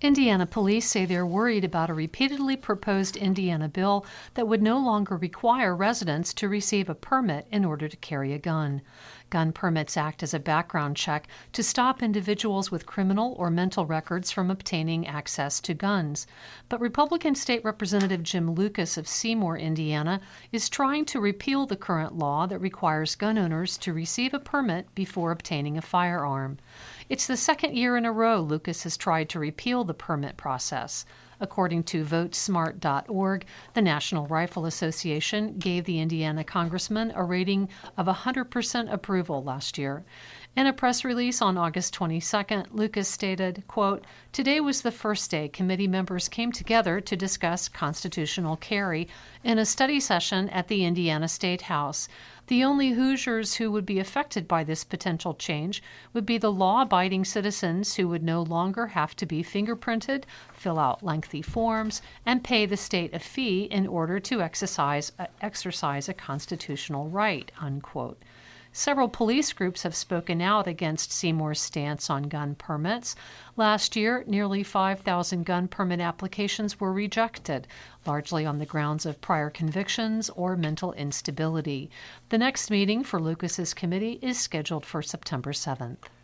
Indiana police say they're worried about a repeatedly proposed Indiana bill that would no longer require residents to receive a permit in order to carry a gun. Gun permits act as a background check to stop individuals with criminal or mental records from obtaining access to guns. But Republican State Representative Jim Lucas of Seymour, Indiana, is trying to repeal the current law that requires gun owners to receive a permit before obtaining a firearm. It's the second year in a row Lucas has tried to repeal the permit process. According to VoteSmart.org, the National Rifle Association gave the Indiana congressman a rating of 100% approval last year. In a press release on August 22nd, Lucas stated, quote, "Today was the first day committee members came together to discuss constitutional carry in a study session at the Indiana State House. The only Hoosiers who would be affected by this potential change would be the law-abiding citizens who would no longer have to be fingerprinted, fill out lengthy forms, and pay the state a fee in order to exercise a constitutional right," unquote. Several police groups have spoken out against Seymour's stance on gun permits. Last year, nearly 5,000 gun permit applications were rejected, largely on the grounds of prior convictions or mental instability. The next meeting for Lucas's committee is scheduled for September 7th.